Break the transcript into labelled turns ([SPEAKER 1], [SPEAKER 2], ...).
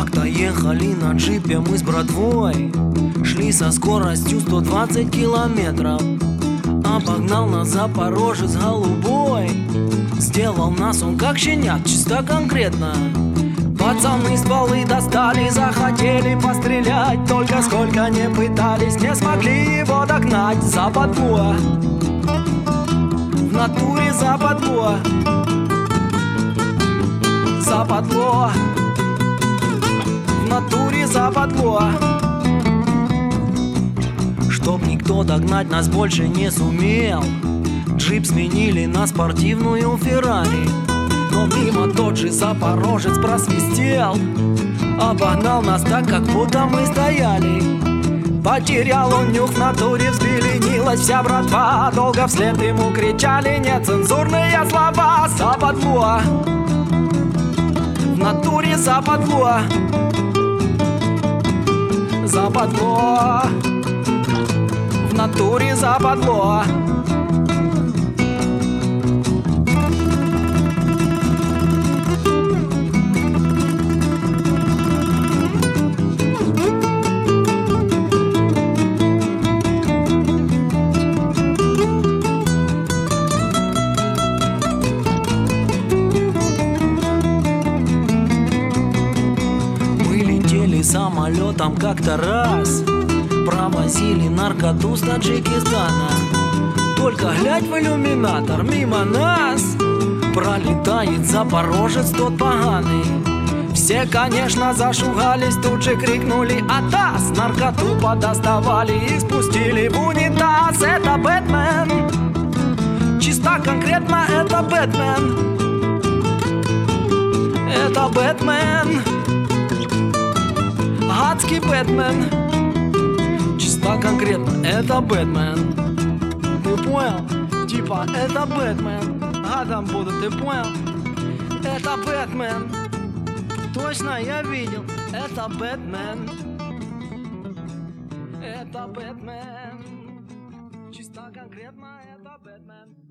[SPEAKER 1] Как-то ехали на джипе мы с братвой, шли со скоростью 120 километров. Обогнал нас запорожец голубой, сделал нас он как щенят, чисто конкретно. Пацаны стволы достали, захотели пострелять, только сколько не пытались, не смогли его догнать. Западло, в натуре западло, западло, в натуре западло. Чтоб никто догнать нас больше не сумел, джип сменили на спортивную Феррари. Но мимо тот же запорожец просвистел, обогнал нас так, как будто мы стояли. Потерял он нюх в натуре, взбеленилась вся братва. Долго вслед ему кричали нецензурные слова. Западло, в натуре западло, западло, в натуре западло. Самолетом как-то раз провозили наркоту с Таджикистана. Только глядь в иллюминатор, мимо нас пролетает запорожец тот поганый. Все, конечно, зашугались, тут же крикнули «Атас!». Наркоту подоставали и спустили в унитаз. Это Бэтмен, чисто конкретно это Бэтмен, это Бэтмен, адский Бэтмен, чисто конкретно это Бэтмен. Ты понял? Типа это Бэтмен, гадом буду, ты понял? Это Бэтмен, точно я видел, это Бэтмен, это Бэтмен, чисто конкретно это Бэтмен.